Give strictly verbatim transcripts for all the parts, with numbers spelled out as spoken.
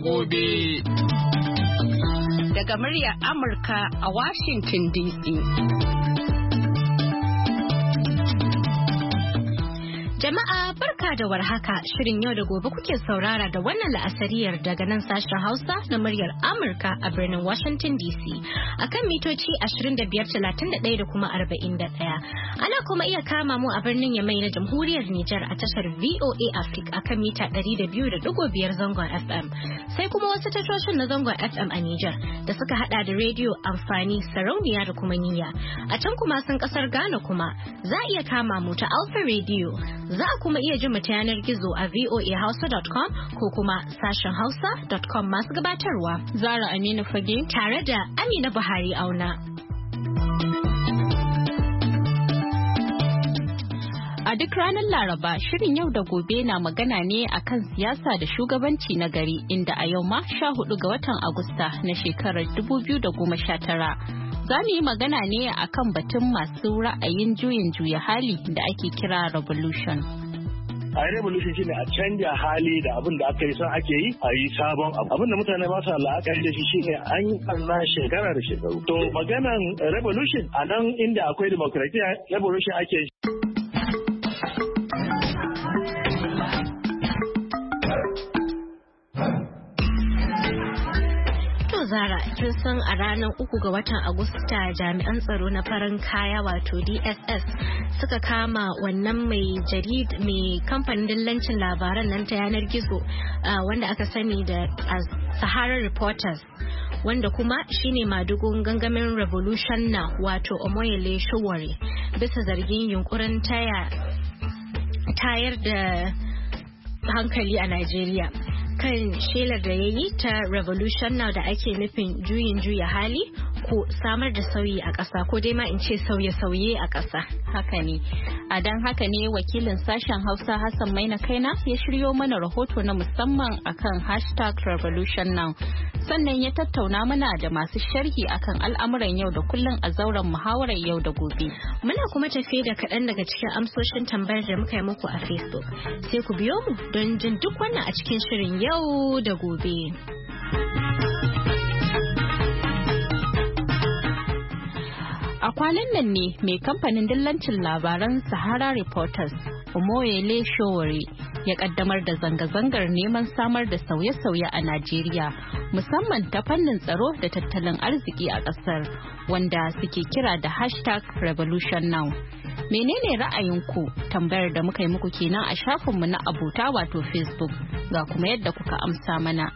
gobe. Daga muryar Amurka a Washington D C. Jama'a barka da warhaka, shirin yau da gobe kuke saurara da wannan la'asariyar daga nan sashen Hausa na muryar Amurka a birnin Washington D C akan mitoci ashirin da biyar, talatin da ɗaya da kuma arba'in da ɗaya. Ana kuma iya kama mu a birnin Yamai na Jamhuriyar Nijar a tashar V O A Africa akan mita ɗari da biyu da ɗigo biyar zangon F M. Sai kuma wasu tashoshin na zangon F M a Nijar da suka hada da rediyo amfani, sarauniya da kuma niyya. A can kuma sun kasar Ghana kuma za a iya kama mu ta Alpha Radio. Za a kuma iya jin mu ta yanar gizo a voa hausa dot com ko kuma sashen hausa dot com. Masu gabatarwa Zara Aminu Fage tare da Amina Buhari Auna. A duk ranar Laraba, shirin yau da gobe na magana ne akan siyasa da shugabanci na gari, inda a yau ma sha hudu ga watan Agusta na shekarar dubu biyu da goma sha tara. Za mu yi magana ne akan batun masu ra'ayin juyin juya hali da ake kira revolution. A revolution shine a canja hali da abin da aka yi son ake yi a yi sabon abu. Abin da mutane ba su la'akari da shi shine an yi ɓarna shekara da shekaru. To maganan revolution a nan inda akwai demokratiya revolution ake yi. Zara, kin san a ranar uku ga watan Agusta jami'an tsaro na farin kaya wato D S S suka kama wannan mai jarid mai kamfanin dillancin labaran nan ta yanar gizo wanda aka sani da as Sahara Reporters, wanda kuma shine madugun gangamin Revolution Now wato Omoyele Sowore, bisa zargin yunkurin taya tayar da hankali a Najeriya kan shelar da ya yi ta Revolution Now da ake nufin juyin juya hali ko samar da sauyi a ƙasa, ko dai ma in ce sauye-sauye a ƙasa. Haka ne. A don haka ne wakilin sashen Hausa Hassan Maina Kaina ya shiryo mana rahoto na musamman akan hashtag Revolution Now. Sannan ya tattauna mana da masu sharhi akan al'amuran yau da kullum a zauren muhawarar yau da gobe. Muna kuma tafe da kaɗan daga cikin amsoshin tambayar da muka yi muku a Facebook. Sai ku biyo mu don jin duk wannan a cikin shirin yau da gobe. A kwanan nan ne mai kamfanin dillancin labaran Sahara Reporters, Omoyele Sowore, ya kaddamar da zanga-zangar neman samar da sauye-sauye a Najeriya, musamman ta fannin tsaro da tattalin arziki a ƙasar, wanda suke kira da hashtag Revolution Now. Menene ra'ayinku? Tambayar da muka yi muku kenan a shafinmu na abota wato Facebook, ga kuma yadda kuka amsa mana.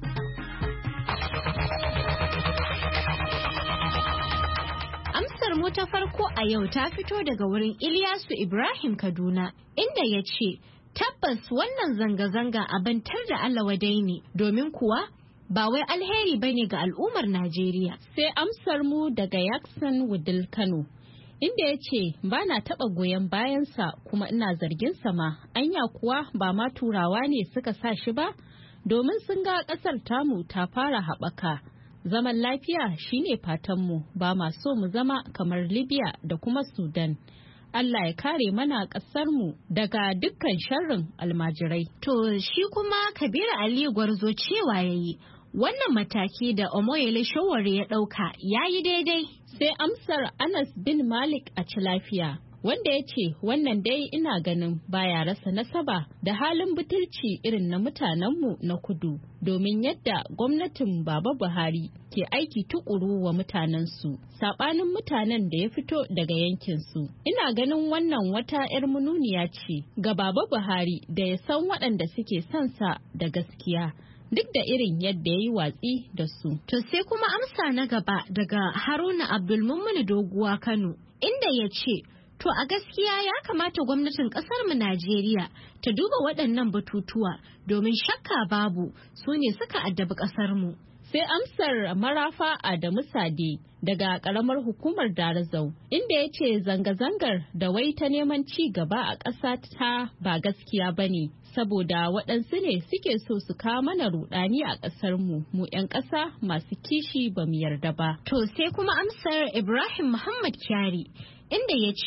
mu ta farko a yau ta fito daga wurin Ilyasu Ibrahim Kaduna, inda ya ce tabbas wannan zanga-zanga abin tar da Allah wadai ne, domin kuwa ba wai alheri bane ga al'ummar Najeriya. Sai amsar mu daga Yaksan Wudil Kano, inda ya ce ba na taɓa goyon bayansa kuma ina zargin sa ma, anya kuwa ba ma turawa ne suka sa shi ba, domin sun ga ƙasar tamu ta fara haɓaka. Zaman lafiya shine fatanmu, ba ma so mu zama kamar Libya da kuma Sudan. Allah ya kare mana ƙasarmu daga dukkan sharrin almajirai. To shi kuma Kabiru Aliyu Gwarzo cewa yayi wannan mataki da Omoyele Sowore ya ɗauka yayi daidai. Sai amsar Anas bin Malik a ci lafiya, wanda ya ce wannan dai ina ganin baya rasa nasaba da halin butulci irin na mutanenmu na kudu, domin yadda gwamnatin Baba Buhari ke aiki tukuru wa mutanensu saɓanin mutanen da ya fito daga yankinsu. Ina ganin wannan wata 'yar mununiya ce ga Baba Buhari da ya san waɗanda suke son sa da gaskiya, duk da irin yadda ya yi watsi da su. To sai kuma amsa na gaba daga Haruna Abdulmummuni Doguwa Kano, inda ya ce to a gaskiya ya kamata gwamnatin ƙasarmu Najeriya ta duba waɗannan batutuwa, domin shakka babu su ne suka addabi ƙasarmu. Sai amsar Marafa Adamu Sade daga ƙaramar hukumar Darazau, inda ya ce zanga-zangar da wai ta neman ci gaba a ƙasa ta ba gaskiya ba ne, saboda waɗansu ne suke so su kawo mana rudani a ƙasarmu, mu 'yan ƙasa masu kishi ba mu yarda ba. To sai kuma amsar Ibrahim Muhammad Kyari, inda ya ce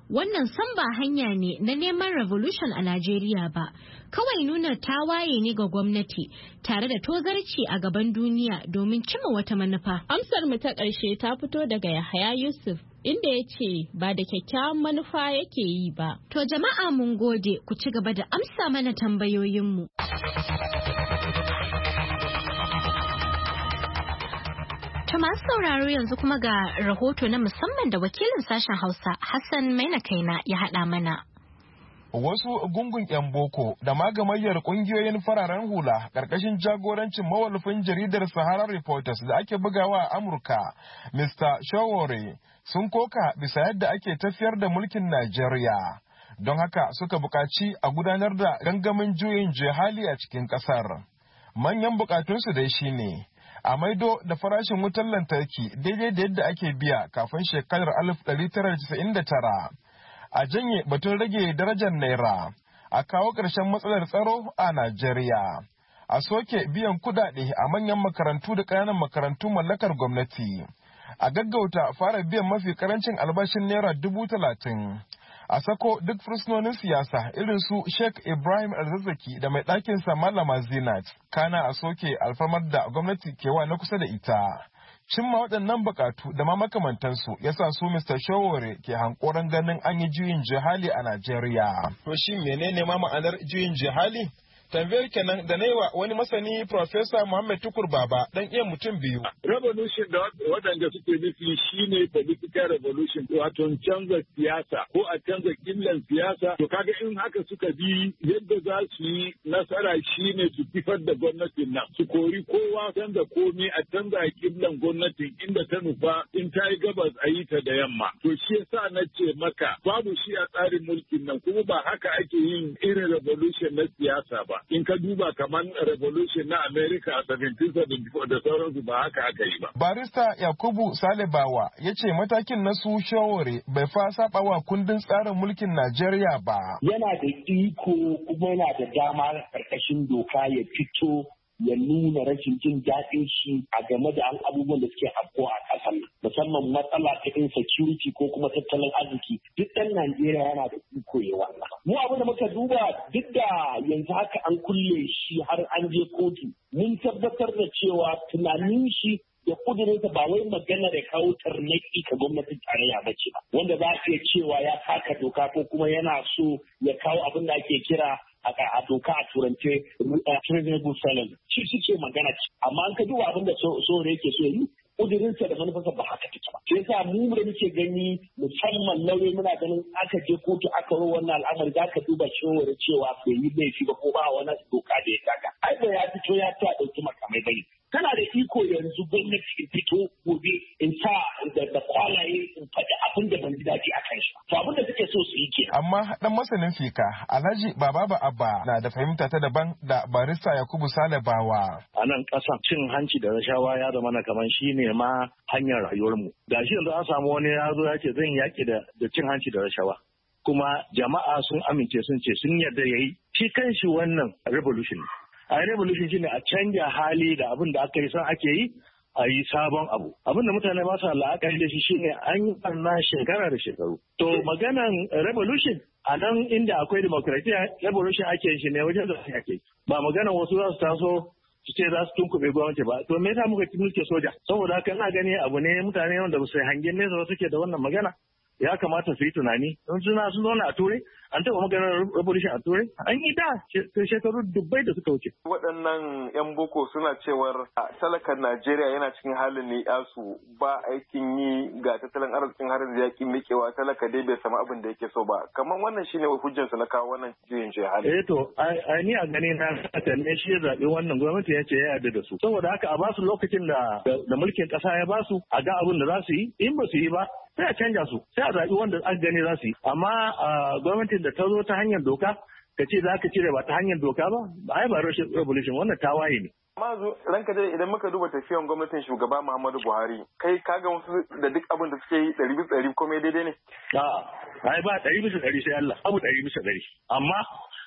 Wannan san ba hanya ne na neman revolution a Najeriya ba, kawai nuna tawaye ne ga gwamnati tare da tozarci a gaban duniya domin cimma wata manufa. Amsar mu ta ƙarshe ta fito daga Yahaya Yusuf, inda ya ce ba da kyakkyawan manufa yake yi ba. To jama'a mun gode, ku ci gaba da amsa mana tambayoyinmu. To masu sauraro yanzu kuma ga rahoto na musamman da wakilin sashen Hausa Hassan Maina Kaina ya haɗa mana. Wasu gungun 'yan boko da magamayyar ƙungiyoyin fararen hula ƙarƙashin jagorancin mawallafin jaridar Sahara Reporters da ake bugawa a Amurka, Mister Shawore, sun koka bisa yadda ake tafiyar da mulkin Najeriya. Don haka suka buƙaci a gudanar da gangamin juyin jihali a cikin ƙasar. Manyan buƙatunsu dai shine a maido da farashin wutar lantarki daidai da yadda ake biya kafin shekarar alif ɗari tara casa'in da tara. A janye batun rage darajar naira, a kawo ƙarshen matsalar tsaro a Najeriya, a soke biyan kudade a manyan makarantu da ƙananan makarantu mallakar gwamnati, a gaggauta fara biyan mafi karancin albashin naira dubu talatin, a sako duk fursunonin siyasa irin su Sheikh Ibrahim Alzazzaki da mai ɗakinsa Malama Zinat, kana a soke alfarmar da gwamnati kewa na kusa da ita. Cimma waɗannan buƙatu da ma makamantansu ya sa su Mister Shawore ke hankoran ganin an yi juyin jihali a Najeriya. To shi menene ma ma'anar juyin jihali? Tambayar kenan da na yi wa wani masani Profesa Muhammad Tukur Baba dan iya mutum biyu. Revolution da waɗanda suke nufi shine political revolution, wato canza siyasa ko a canza killan siyasa. To kaga in haka suka bi yadda za su yi nasara shine su kifar da gwamnatin nan, su kori kowa, canza komai, a canza killan gwamnatin inda ta nufa, in ta yi gabas a yi ta da yamma. To shi yasa na ce maka babu shi a tsarin mulkin nan, kuma ba haka ake yin irin revolution na siyasa ba. In ka duba kamar revolution na America a seventeen seventy-four da sauransu ba haka aka yi ba. Barista Yakubu Salibawa ya ce matakin na su Shawore bai fa saba wa kundin tsarin mulkin Najeriya ba. Yana da iko kuma yana da dama karkashin doka ya fito ya nuna rashin jin daɗin shi a game da abubuwan da suke afko a ƙasar musamman matsala ta insecurity ko kuma tattalin arziki. Duk ɗan Najeriya yana da iko ya wannan. Mu abin da muka duba duk da yanzu haka an kulle shi har an je kotu, mun tabbatar da cewa tunanin shi da kudurinsa ba wai magana da kawo tarnaki ga gwamnatin tarayya ba ce ba, wanda za a iya cewa ya taka doka ko kuma yana so ya kawo abin da ake kira a doka a turance reasonable salary. Shi suke magana ce, amma an ka duba abin da Shawore yake so yi, kudurinsa da manufarsa ba haka take ba. Sai sa mu da muke gani musamman lauyoyi muna ganin aka je kotu aka ro wannan al'amari za ka duba Shawore cewa bai yi laifi ba ko ba wani doka da ya taka. Ai ba ya fito ya ta dauki makamai bane. Kana da iko yanzu gwamnati in fito gobe in sa da kwalaye in faɗi abin da ban ji daɗi a kan shi. To abin da suke so su yi ke. Amma dan masanin fika Alhaji Baba Abba na da fahimta ta daban da Barista Yakubu Salibawa. A nan ƙasa cin hanci da rashawa ya zama na kamar shi ne ma hanyar rayuwarmu. Ga shi yanzu an samu wani ya zo ya ce zan yaƙi da cin hanci da rashawa. Kuma jama'a sun amince sun ce sun yarda ya yi. Shi kan shi wannan revolution. A revolution shine a canja hali da abin da aka yi san ake yi a yi sabon abu. Abin da mutane ba su la'akari da shi shine an yi barna shekara da shekaru. To maganan revolution a nan inda akwai demokratiya revolution ake shi ne wajen da ake. Ba maganan wasu za su taso su ce za su tunkuɓe gwamnati ba. To me yasa muka mulke soja? Saboda haka ina gani abu ne mutane wanda ba su hangen nesa ba suke da wannan magana. Ya kamata su yi tunani. Don suna sun zauna a turai an taɓa maganar revolution a turai an yi da shekaru dubbai da suka wuce. Waɗannan 'yan boko suna cewar talakan Najeriya yana cikin halin ne yasu ba aikin yi ga tattalin arzikin harin da yaƙi mikewa talaka dai bai samu abin da yake so ba. Kamar wannan shine hujjar su na kawo wannan juyin juya hali. Eh to ai ni a gani na ne shi ya zaɓi wannan gwamnati ya ce ya yarda da su. Saboda haka a basu lokacin da da mulkin ƙasa ya basu a ga abin da za su yi in ba su yi ba sai a canja su sai a zaɓi wanda aka gani za su yi amma gwamnatin da ta zo ta hanyar doka ka ce za ka cire ba ta hanyar doka ba ai ba rashin revolution wannan tawaye ne. Amma zo ranka dai idan muka duba tafiyan gwamnatin shugaba Muhammadu Buhari kai ka ga wasu da duk abin da suke yi ɗari bisa ɗari komai daidai ne? A'a ai ba ɗari bisa ɗari sai Allah abu ɗari bisa ɗari amma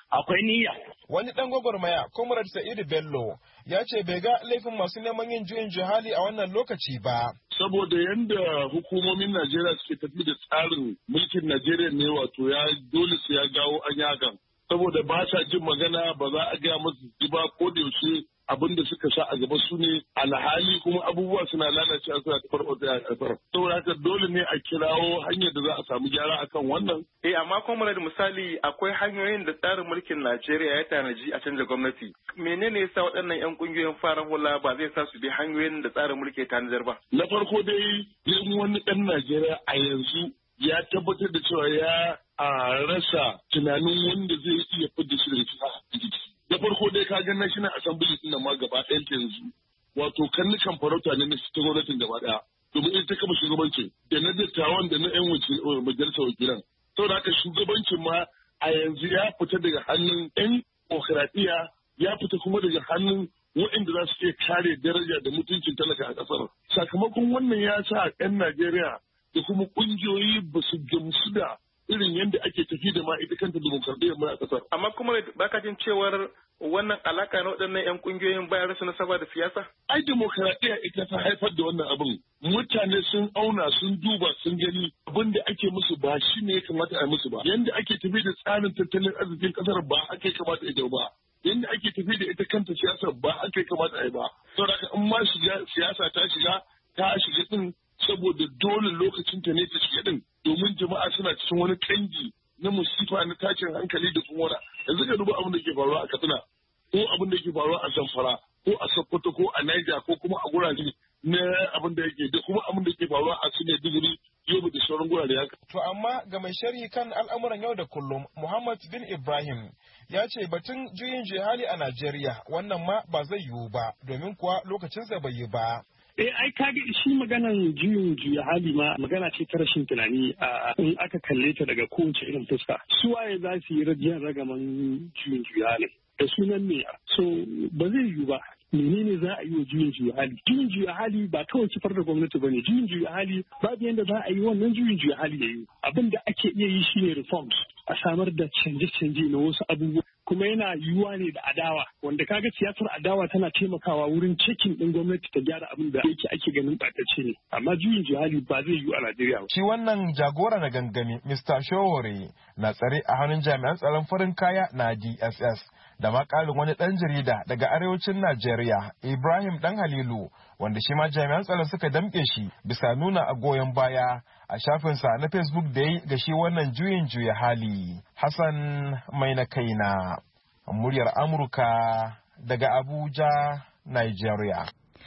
akwai niyya. Wani ɗan gwagwarmaya, Comrade Sa'idu Bello, ya ce bai ga laifin masu neman yin juyin juhali a wannan lokaci ba. Saboda yadda hukumomin Najeriya suke tafi da tsarin mulkin Najeriya ne wato ya dole su ya gawo an yagan. Saboda ba sa jin magana ba za a gaya masu ji ba ko da yaushe abin da suka sa a gaba su ne alhali kuma abubuwa suna lalace a suna tafar a kasar. Saboda haka dole ne a kirawo hanyar da za a samu gyara akan wannan. Eh amma kuma da misali akwai hanyoyin da tsarin mulkin Najeriya ya tanaji a canza gwamnati. Menene yasa waɗannan 'yan ƙungiyoyin farar hula ba zai sa su bi hanyoyin da tsarin mulki ya tanadar ba? Na farko dai yin wani ɗan Najeriya a yanzu ya tabbatar da cewa ya a rasa tunanin wanda zai iya fidda shi daga cikin na farko dai ka ga National Assembly din nan ma gaba ɗayan ta yanzu wato kannukan farauta ne na ta gwamnatin gaba ɗaya domin ita kama shugabancin da na dattawan da na 'yan majalisar wakilan saboda haka shugabancin ma a yanzu ya fita daga hannun 'yan demokradiyya ya fita kuma daga hannun waɗanda za su iya kare daraja da mutuncin talaka a ƙasar sakamakon wannan ya sa 'yan Najeriya da kuma ƙungiyoyi ba su gamsu da irin yadda ake tafi da ma ita kanta demokradiyyar mai a ƙasar. Amma kuma baka jin cewar wannan alaka na waɗannan 'yan ƙungiyoyin bayan rasa nasaba da siyasa? Ai demokradiyya ita ta haifar da wannan abin. Mutane sun auna sun duba sun gani abin da ake musu ba shi ne ya kamata a yi musu ba. Yanda ake tafi da tsarin tattalin arzikin ƙasar ba ake kamata a yi ba. Yanda ake tafi da ita kanta siyasar ba ake kamata a yi ba. Saboda haka in ma shiga siyasa ta shiga ta shiga din saboda dole lokacin ta ne ta shiga din domin jama'a suna cikin wani kangi na musifa na tashin hankali da tsumora yanzu ka duba abin da ke faruwa a Katsina ko abin da ke faruwa a Zamfara ko a Sokoto ko a Niger ko kuma a gurare na abin da yake da kuma abin da ke faruwa a Sine Digiri Yobe da sauran gurare haka. To amma ga mai sharhi kan al'amuran yau da kullum Muhammad bin Ibrahim ya ce batun juyin jihali a Najeriya wannan ma ba zai yiwu ba domin kuwa lokacinsa bai yi ba. Eh ai kage shi maganan juyin juya hali ma magana ce ta rashin tunani a in aka kalle ta daga kowace irin fuska. Su waye za su yi rajiyar ragaman juyin juya hali da sunan ne so ba zai yiwu ba. Menene za a yi wa juyin juya hali? Juyin juya hali ba kawai kifar da gwamnati ba ne. Juyin juya hali babu yadda za a yi wannan juyin juya hali ya yi. Abin da ake iya yi shine reforms a samar da canje-canje na wasu abubuwa. Kuma yana yiwuwa ne da adawa wanda kaga siyasar adawa tana taimakawa wurin cekin din gwamnati ta gyara abin da yake ake ganin ɓatacce ne amma juyin jihali ba zai yiwu a Najeriya ba. Shi wannan jagora na gangami mister Showore na tsare a hannun jami'an tsaron farin kaya na D S S da makalin wani ɗan jarida daga arewacin Najeriya Ibrahim Dan Halilu wanda shi ma jami'an tsaron suka damƙe shi bisa nuna a goyon baya a shafinsa na Facebook da yi ga shi wannan juyin juya hali. Hassan mai na kaina, muryar Amurka daga Abuja, Nigeria.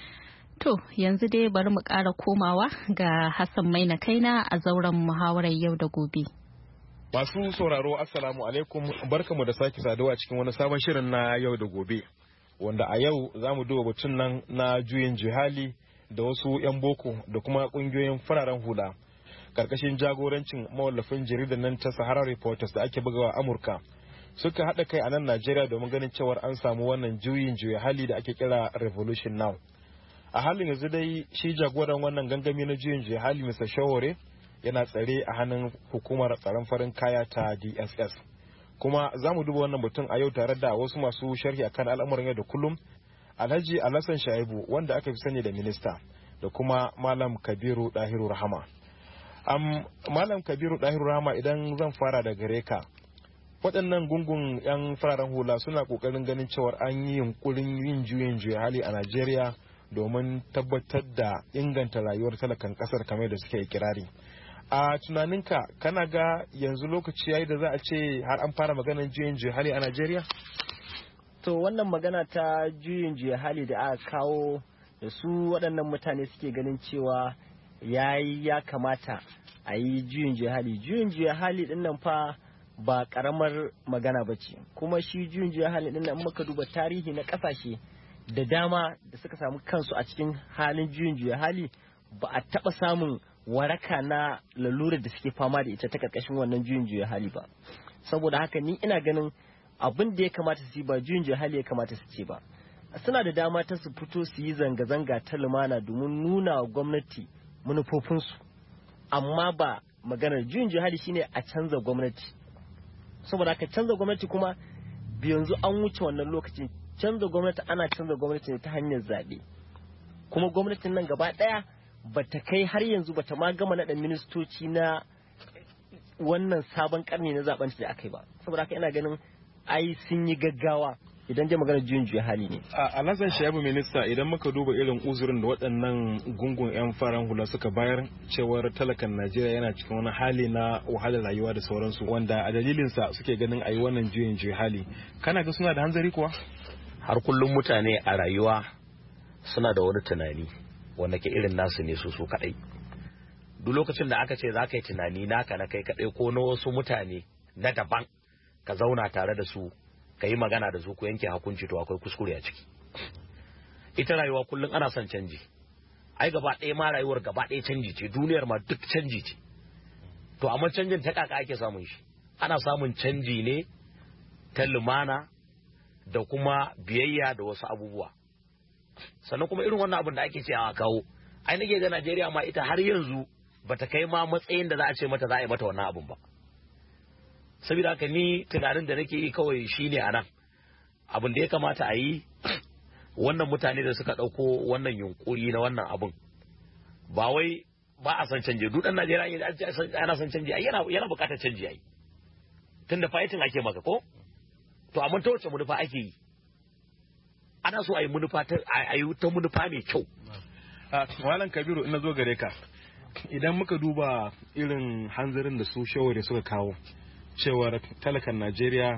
To, yanzu dai bari mu ƙara komawa ga Hassan mai na kaina a zauren muhawarar yau da gobe. Masu sauraro, Assalamu alaikum, barkamu da sake saduwa cikin wani sabon shirin na yau da gobe. Wanda a yau za mu duba batun nan na juyin jihali da wasu 'yan boko da kuma ƙungiyoyin fararen hula. Karkashin jagorancin mawallafin jaridar nan ta Sahara Reporters da ake bugawa Amurka suka haɗa kai a nan Najeriya domin ganin cewar an samu wannan juyin juya hali da ake kira Revolution Now. A halin yanzu dai shi jagoran wannan gangami na juyin juya hali mister Shawore yana tsare a hannun hukumar tsaron farin kaya ta D S S. Kuma za mu duba wannan batun a yau tare da wasu masu sharhi akan al'amuran yau da kullum, Alhaji Alhassan Shaibu wanda aka fi sani da minista da kuma Malam Kabiru Dahiru Rahama. Um, Malam Kabiru Dahiru Rahama, idan zan fara da gare ka, waɗannan gungun 'yan fararen hula suna ƙoƙarin ganin cewar an yi yunkurin yin juyin juya hali a Najeriya domin tabbatar da inganta rayuwar talakan ƙasar kamar da suke kirari. A tunaninka kana ga yanzu lokaci yayi da za a ce har an fara maganar juyin juya hali a Najeriya? To wannan magana ta juyin juya hali da aka kawo da su waɗannan mutane suke ganin cewa ya yi ya kamata a yi juyin juya hali juyin juya hali din nan fa ba karamar magana ba ce kuma shi juyin juya hali din nan muka duba tarihi na kasashe da dama da suka samu kansu a cikin halin juyin juya hali ba a taba samun waraka na lalurar da suke fama da ita ta karkashin wannan juyin juya hali ba saboda haka ni ina ganin abin da ya kamata su yi ba juyin juya hali ya kamata su ce ba suna da dama ta su fito su yi zanga-zanga ta lumana domin nuna wa gwamnati manufofinsu amma ba maganar juyin jihadi shine a canza gwamnati saboda ka canza gwamnati kuma yanzu an wuce wannan lokacin. Canza gwamnati ana canza gwamnati ne ta hanyar zaɓe, kuma gwamnatin nan gaba ɗaya bata kai har yanzu bata ma gama naɗa ministoci na wannan sabon karni na zaben da aka yi ba. Saboda haka ina ganin ai sun yi gaggawa idan dai magana juyin juya hali ne. A Alhassan Shaibu minista, idan muka duba irin uzurin da waɗannan gungun 'yan faran hula suka bayar cewar talakan Najeriya yana cikin wani hali na wahalar rayuwa da sauransu, wanda a dalilinsa suke ganin a yi wannan juyin juya hali, kana ga suna da hanzari kuwa? Har kullum mutane a rayuwa suna da wani tunani wanda ke irin nasu ne su su kaɗai. Duk lokacin da aka ce za ka yi tunani naka na kai kaɗai ko na wasu mutane na daban ka zauna tare da su ka yi magana da su ko yanke hukunci, to akwai kuskure a ciki. Ita rayuwa kullum ana son canji. Ai gaba ɗaya ma rayuwar gaba ɗaya canji ce, duniyar ma duk canji ce. To amma canjin ta kaka ake samun shi. Ana samun canji ne ta lumana da kuma biyayya da wasu abubuwa. Sannan kuma irin wannan abin da ake ce a kawo, ai nake ga Najeriya ma ita har yanzu bata kai ma matsayin da za a ce mata za a yi mata wannan abin ba. Saboda haka ni tunanin da nake yi kawai shine a nan abin da ya kamata a yi, wannan mutane da suka ɗauko wannan yunkuri na wannan abin, ba wai ba a san canje. Duk ɗan Najeriya ana san canje, yana yana buƙatar canji ai, tunda fighting ake maka ko, to amma ta wace manufa ake yi? Ana so a yi manufa ta a yi ta manufa mai kyau. Malam Kabiru, ina zo gare ka, idan muka duba irin hanzarin da su shawari suka kawo cewar talakan Najeriya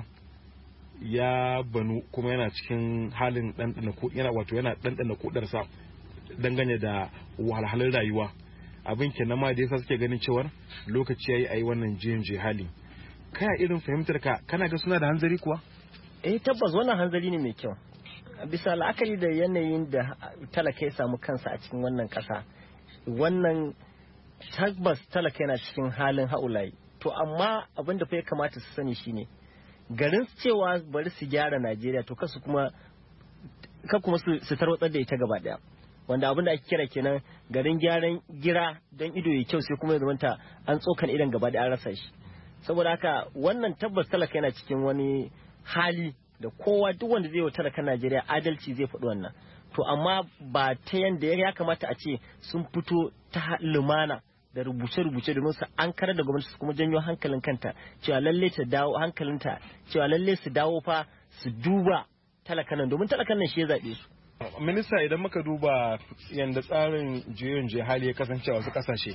ya banu kuma yana cikin halin ɗanɗana yana wato yana ɗanɗana kudarsa dangane da wahalhalun rayuwa, abin kenan ma da yasa suke ganin cewar lokaci yayi ayi wannan jiyan jihali. Kaya irin fahimtar ka, kana ga suna da hanzari kuwa? Eh tabbas wannan hanzari ne mai kyau, bisa la'akari da yanayin da talaka ya samu kansa a cikin wannan ƙasa. Wannan tabbas talaka yana cikin halin haulayi. To amma abin da fa ya kamata su sani shine, garin cewa bari su gyara Najeriya, to kasu kuma ka kuma su tarwatsar da ita gaba daya, wanda abin da ake kira kenan garin gyaran gira don ido ya kyau sai kuma ya zamanta an tsokan idan gaba daya an rasa shi. Saboda haka wannan tabbas talaka yana cikin wani hali da kowa duk wanda zai wa talakan Najeriya adalci zai faɗi wannan. To amma ba ta yanda ya kamata a ce sun fito ta lumana da rubuce-rubuce domin su an karar da gwamnati su kuma janyo hankalin kanta cewa lalle ta dawo hankalinta cewa lalle su dawo fa su duba talakan nan, domin talakan nan shi ya zaɓe su. Minista, idan muka duba yadda tsarin juyin hali ya kasance a wasu kasashe,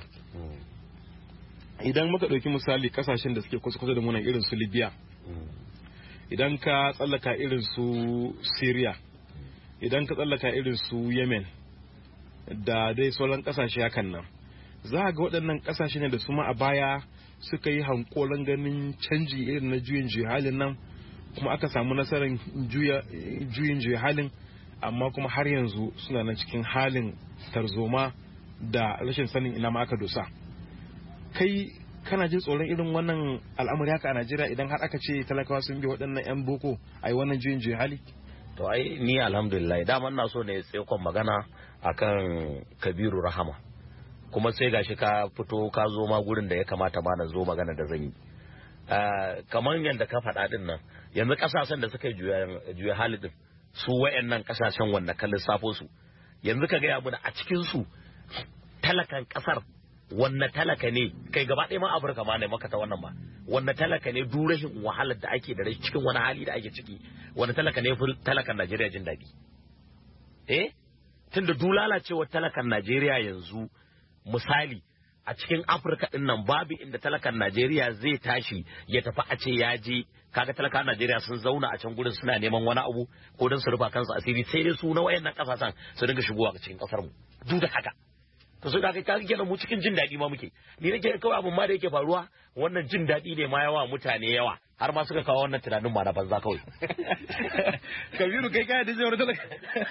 idan muka ɗauki misali kasashen da suke kusa da munan irin su Libya, idan ka tsallaka irin su Syria, idan ka tsallaka irin su Yemen da dai sauran kasashe hakan nan, za ga waɗannan kasashe ne da su ma a baya suka yi hankolan ganin canji irin na juyin halin nan, kuma aka samu nasarar juyin halin, amma kuma har yanzu suna nan cikin halin tarzoma da rashin sanin ina ma aka dosa. Kai kana jin tsoron irin wannan al'amari haka a Najeriya idan har aka ce talakawa sun bi waɗannan 'yan boko a yi wannan juyin hali? To ai ni alhamdulillah dama ina so ne tsaikon magana akan Kabiru Rahama, kuma sai gashi ka fito ka zo ma gurin da ya kamata ma na zo magana da zan yi. Kamar yadda ka faɗa din nan, yanzu ƙasashen da suka yi juya hali din, su wayannan ƙasashen wanda ka lissafo su, yanzu ka gaya mana a cikin su talakan ƙasar wanne talaka ne, kai gaba ɗaya ma Afirka ma ne maka ta wannan ba, wanne talaka ne durashin wahalar da ake da cikin wani hali da ake ciki, wanne talaka ne fi talakan Najeriya jin daɗi? Eh, tunda du lalacewar talakan Najeriya yanzu, misali a cikin Afirka din nan babu inda talakan Najeriya zai tashi ya tafi a ce ya je, kaga talakan Najeriya sun zauna a can gurin suna neman wani abu ko don su rufa kansu asiri, sai dai su na wayannan kasashen su dinga shigowa cikin kasar mu duk da haka. To sai da kai kaga kenan mu cikin jin daɗi ma muke. Ni nake kawai abun ma da yake faruwa, wannan jin daɗi ne ma yawa mutane yawa, har ma suka kawo wannan tunanin ma na banza kawai. Kabiru, kai kai da zai talaka.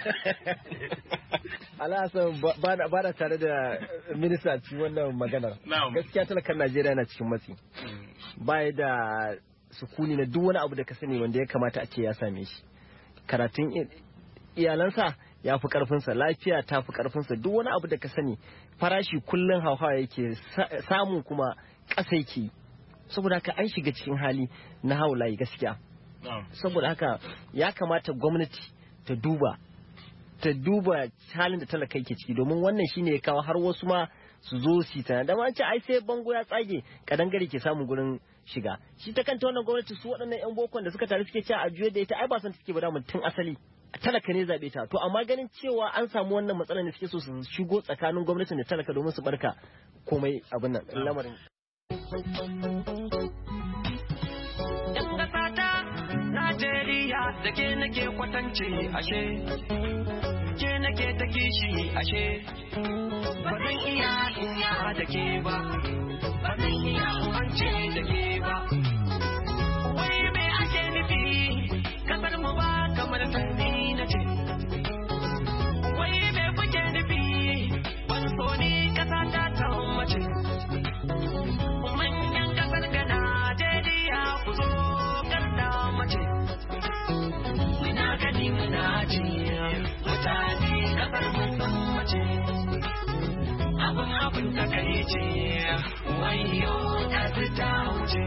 Alhassan ba da tare da minista ci wannan maganar. Gaskiya talakan Najeriya na cikin matsi. Baya da sukuni na duk wani abu da ka sani wanda ya kamata a ce ya same shi. Karatun iyalansa ya fi karfinsa, lafiya ta fi karfinsa, duk wani abu da ka sani farashi kullum hauhawa yake, samu kuma ƙasa yake. Saboda haka an shiga cikin hali na haulayi gaskiya. saboda haka ya kamata gwamnati ta duba ta duba halin da talaka yake ciki domin wannan shine ya kawo har wasu ma su zo su tana da ma ce ai sai bango ya tsage kadangare ke samun gurin shiga shi ta kanta wannan gwamnati su waɗannan yan bokon da suka tare suke cewa a juye da ita ai ba san take ba da tun asali talaka ne zabe ta to amma ganin cewa an samu wannan matsalar ne suke so su shigo tsakanin gwamnatin da talaka domin su barka komai abin nan lamarin Najeriya da ke nake kwatance ashe ke nake ta kishi ashe ba zan iya iya da ke ba ba zan iya wance da ke ba wai me ake nufi kasar mu ba kamar sani na ce wai me kuke nufi ban so ni kasa ta ta mace manyan kasar ga Najeriya ku zo garda mace muna gani muna ji mutane kasar mun san mace abin abin da kai ce wayo ta ta wuce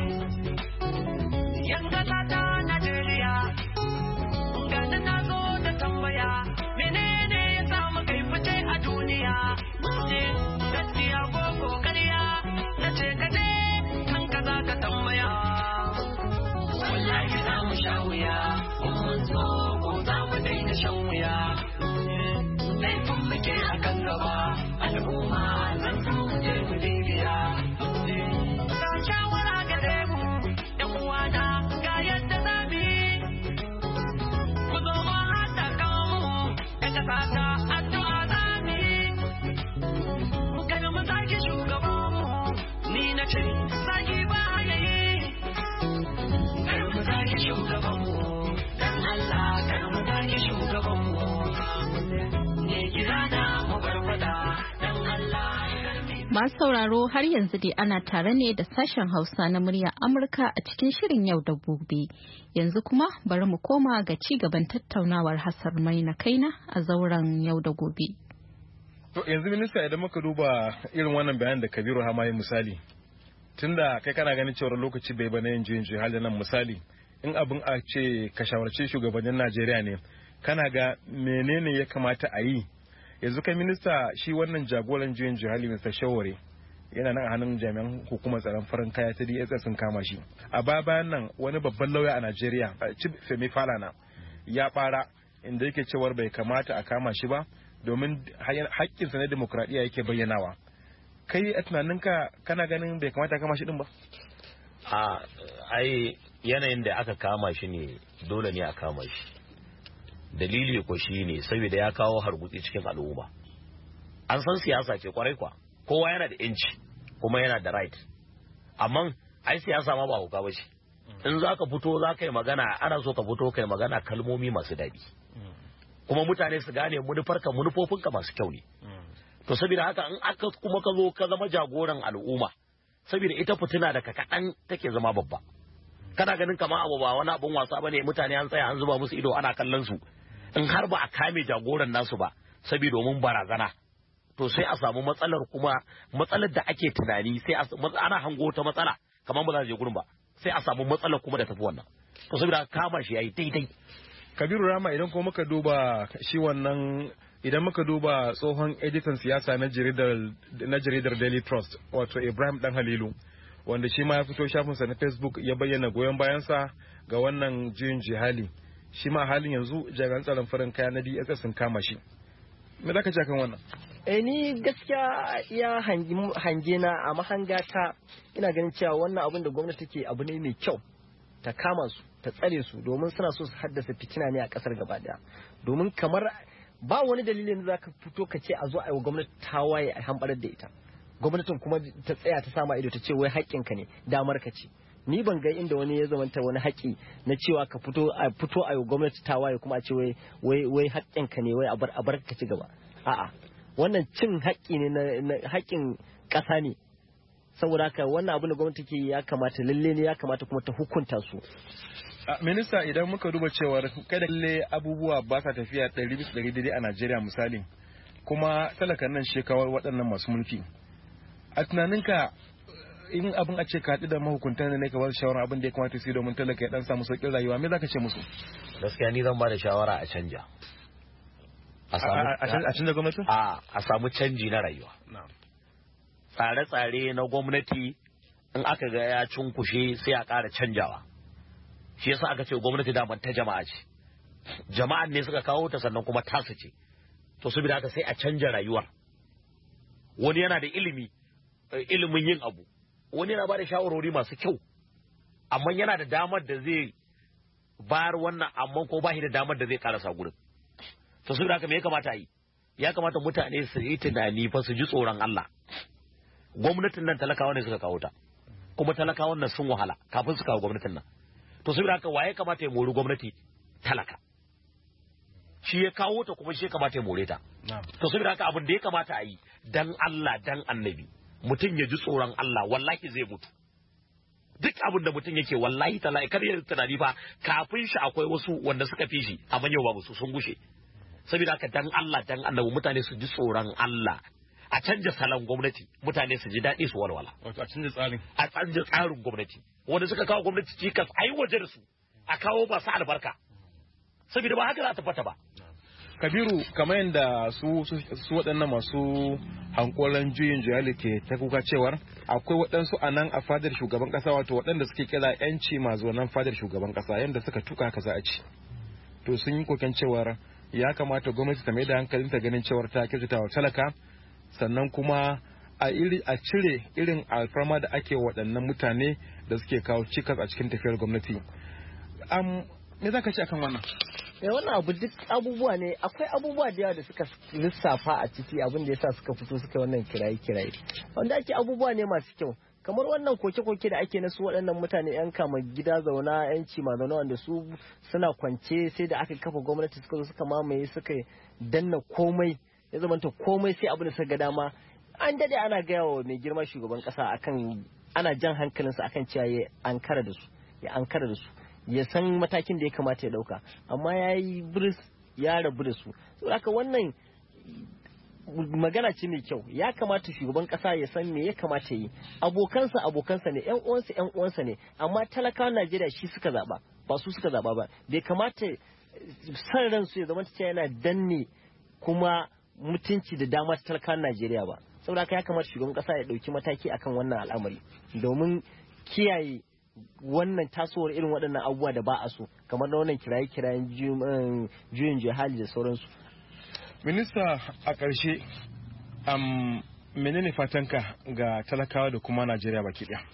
yan kasa ta Najeriya gani na zo da tambaya menene ya samu kai fice a duniya ce gaskiya ko kokariya na ce ka je kan ka za ka tambaya wallahi za mu sha wuya mun zo ko za mu daina shan wuya laifin muke a kan gaba al'umma zan so mu je mu bibiya ga shawara gare mu yan uwana ga yadda za mu yi ku zo mu haɗa kanmu ya kasa ta addu'a za mu yi kada mu zaki shugabanmu ni na ce zaki ba ya yi kada mu zaki shugabanmu dan Allah kada mu zaki shugabanmu ne kira da mu barbada dan Allah Masu sauraro har yanzu dai ana tare ne da sashen Hausa na murya Amurka a cikin shirin yau da gobe. Yanzu kuma bari mu koma ga ci gaban tattaunawar Hassan Maina Kaina a zauren yau da gobe. To yanzu minista idan muka duba irin wannan bayan da Kabiru Hamayi misali tunda kai kana ganin cewa lokaci bai bane yin jinji halin nan misali in abin a ce ka shawarci shugabannin Najeriya ne kana ga menene ya kamata a yi yanzu kai minista shi wannan jagoran juyin jihali Mister Shawore yana nan a hannun jami'an hukumar tsaron farin kaya ta D S S sun kama shi a baya bayan nan wani babban lauya a Najeriya Chief Femi Falana ya fara inda yake cewar bai kamata a kama shi ba domin haƙƙinsa na demokradiyya yake bayyanawa kai a tunaninka kana ganin bai kamata a kama shi din ba a ai yanayin da aka kama shi ne dole ne a kama shi dalili ko shi ne saboda ya kawo hargutsi cikin al'umma an san siyasa ce kwarai kwa kowa yana da yanci kuma yana da right amma ai siyasa ma ba hauka ba ce in za ka fito za ka yi magana ana so ka fito ka yi magana kalmomi masu daɗi kuma mutane su gane manufarka manufofinka masu kyau ne to saboda haka in aka kuma ka zo ka zama jagoran al'umma saboda ita fitina daga kaɗan take zama babba kana ganin kama abu ba wani abun wasa bane mutane an tsaya an zuba musu ido ana kallon su in har ba a kame jagoran nasu ba saboda mun barazana to sai a samu matsalar kuma matsalar da ake tunani sai ana hango ta matsala kamar ba za je gurin ba sai a samu matsalar kuma da tafi wannan to saboda kama shi yayi daidai Kabiru Rama idan kuma muka duba shi wannan idan muka duba tsohon editan siyasa na jaridar na jaridar Daily Trust wato Ibrahim Dan Halilu wanda shi ma ya fito shafinsa na Facebook ya bayyana goyon bayansa ga wannan juyin jihali shi ma halin yanzu jami'an tsaron farin kaya na D S S sun kama shi me zaka ce kan wannan eh ni gaskiya ya hange na a mahangata ina ganin cewa wannan abin da gwamnati take abu ne mai kyau ta kama su ta tsare su domin suna so su haddasa fitina ne a kasar gaba daya domin kamar ba wani dalilin da zaka fito ka ce a zo a yi wa gwamnati tawaye a hambarar da ita gwamnatin kuma ta tsaya ta sama ido ta ce wai haƙƙinka ne damar ka ce ni ban ga inda wani ya zamanta wani haƙƙi na cewa ka fito a fito a yi gwamnati tawaye kuma a ce wai wai wai haƙƙinka ne wai a bar a bar ka ci gaba a'a wannan cin haƙƙi ne na haƙƙin ƙasa ne saboda haka wannan abu da gwamnati ke ya kamata lalle ne ya kamata kuma ta hukunta su minista idan muka duba cewar kada lalle abubuwa ba sa tafiya ɗari bisa ɗari daidai a Najeriya misali kuma talakan nan shekawar waɗannan masu mulki a tunaninka in abin a ce ka haɗu da mahukunta ne ka ba su shawara abin da ya kamata su yi domin talaka ya dan samu sauƙin rayuwa me zaka ce musu? Gaskiya ni zan ba da shawara a canja. A canja gwamnati? A a samu canji na rayuwa. Tsare-tsare na gwamnati in aka ga ya cunkushe sai a ƙara canjawa. Shi yasa aka ce gwamnati daman ta jama'a ce. Jama'an ne suka kawo ta sannan kuma tasu ce. To saboda haka sai a canja rayuwar. Wani yana da ilimi, ilimin yin abu. Wani yana ba da shawarwari masu kyau. Amma yana da damar da zai bayar wannan amma ko ba shi da damar da zai karasa gurin. To saboda haka me ya kamata a yi? Ya kamata mutane su yi tunani fa su ji tsoron Allah. Gwamnatin nan talakawa ne suka kawo ta. Kuma talakawan nan sun wahala kafin su kawo gwamnatin nan. To saboda haka waye kamata ya mori gwamnati? Talaka. Shi ya kawo ta kuma shi ya kamata ya more ta. To saboda haka abin da ya kamata a yi dan Allah dan Annabi mutum ya ji tsoron Allah wallahi zai mutu. Duk abin da mutum yake wallahi talahi kar ya tunani fa kafin shi akwai wasu wanda suka fi shi amma yau babu su sun gushe. Saboda haka dan Allah dan Annabi mutane su ji tsoron Allah. A canja salon gwamnati mutane su ji daɗi su walwala. Wato a canja tsarin. A canja tsarin gwamnati. Wanda suka kawo gwamnati cikas a yi waje da su. A kawo masu albarka. Saboda ba haka za ta fata ba. Kabiru kamar yadda su su waɗannan masu hankolan juyin juyali ke ta kuka cewar akwai waɗansu a nan a fadar shugaban ƙasa wato waɗanda suke kira yanci mazonan fadar shugaban ƙasa yadda suka tuka haka za a ci. To sun yi koken cewar ya kamata gwamnati ta mai da hankalinta ganin cewar ta kyautata wa talaka sannan kuma a iri a cire irin alfarma da ake waɗannan mutane da suke kawo cikas a cikin tafiyar gwamnati. Um, me za ka ce akan wannan? Eh wannan abu duk abubuwa ne akwai abubuwa da yawa da suka lissafa a ciki abin da yasa suka fito suka wannan kiraye kiraye wanda ake abubuwa ne masu kyau kamar wannan koke-koke da ake na su waɗannan mutane yan kama gida zauna yanci ma zauna wanda su suna kwance sai da aka kafa gwamnati suka zo suka mamaye suka danna komai ya zamanta komai sai abin da suka ga dama an dade ana gaya wa mai girma shugaban kasa akan ana jan hankalinsa akan cewa ya ankara da su ya ankara da su ya san matakin da ya kamata ya dauka amma ya yi biris ya rabu da su saboda haka wannan magana ce mai kyau ya kamata shugaban kasa ya san me ya kamata yi abokansa abokansa ne yan uwansa yan uwansa ne amma talakawan Najeriya shi suka zaba ba su suka zaba ba bai kamata san ransu ya zama cewa yana danne kuma mutunci da dama ta talakawan Najeriya ba saboda haka ya kamata shugaban kasa ya dauki mataki akan wannan al'amari domin kiyaye wannan tasowar irin waɗannan abubuwa da ba a so kamar na wannan kiraye-kirayen juyin jihali da sauransu. Minista a ƙarshe um, menene fatanka ga talakawa da kuma Najeriya baki ɗaya?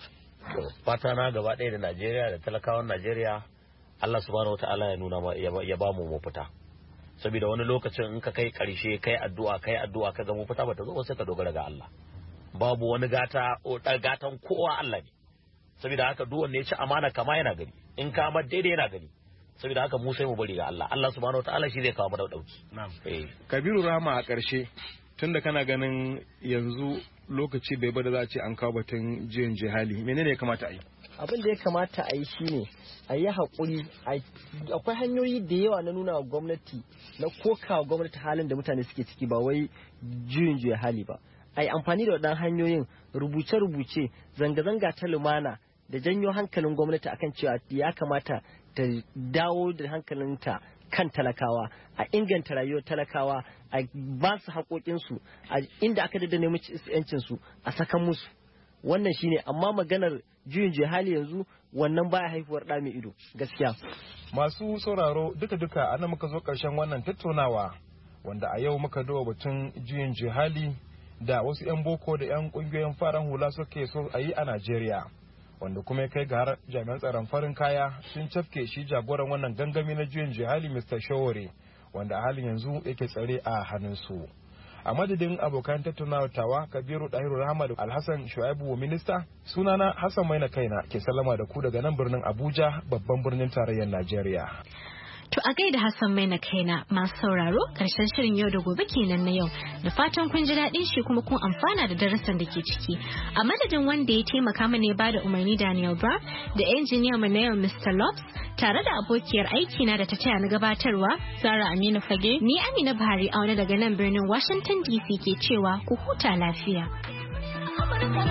Fata na gaba ɗaya da Najeriya da talakawan Najeriya Allah subhanahu wata'ala ya nuna ya ba mu mafita. Saboda wani lokacin in ka kai ƙarshe kai addu'a kai addu'a ka ga mafita ba ta zo sai ka dogara ga Allah. Babu wani gata gatan kowa Allah ne. Saboda haka duk wanda ya ci amana kama yana gani in ka mar daidai yana gani saboda haka mu sai mu bari ga Allah Allah subhanahu wataala shi zai kawo mana dauki na'am eh Kabiru Rahama a ƙarshe tunda kana ganin yanzu lokaci bai bada za a ce an kawo batun jiyan jihali menene ya kamata a yi abin da ya kamata a yi shine a yi haƙuri akwai hanyoyi da yawa na nuna wa gwamnati na koka gwamnati halin da mutane suke ciki ba wai juyin juya hali ba a yi amfani da waɗannan hanyoyin rubuce-rubuce zanga-zanga ta lumana da janyo hankalin gwamnati akan cewa ya kamata ta dawo da hankalinta kan talakawa a inganta rayuwar talakawa a ba su haƙoƙinsu a inda aka dada nemi yancinsu a sakan musu wannan shine amma maganar juyin juya hali yanzu wannan baya haifuwar ɗa mai ido gaskiya masu sauraro duka-duka ana muka zo ƙarshen wannan tattaunawa wanda a yau muka duba batun juyin juya hali da wasu 'yan boko da 'yan ƙungiyoyin farar hula suke so a yi a Najeriya wanda kuma ya kai ga har jami'an tsaron farin kaya sun cafke shi jagoran wannan gangami na juyin jihali Mister Shawore wanda a halin yanzu yake tsare a hannunsu. A madadin abokan tattaunawa tawa Kabiru Dahiru Rahama da Alhassan Shu'aibu minista sunana Hassan Maina kaina ke sallama da ku daga nan birnin Abuja babban birnin tarayyar Najeriya. To a gaida Hassan mai na kaina masu sauraro karshen shirin yau da gobe kenan na yau da fatan kun ji daɗin shi kuma kun amfana da darasin da ke ciki. A madadin wanda ya taimaka mana ya bada umarni Daniel Brown da injiniya mu na yau Mister Lopes tare da abokiyar aiki na da ta taya na gabatarwa Zara Aminu Fage ni Amina Buhari auna daga nan birnin Washington D C ke cewa ku huta lafiya.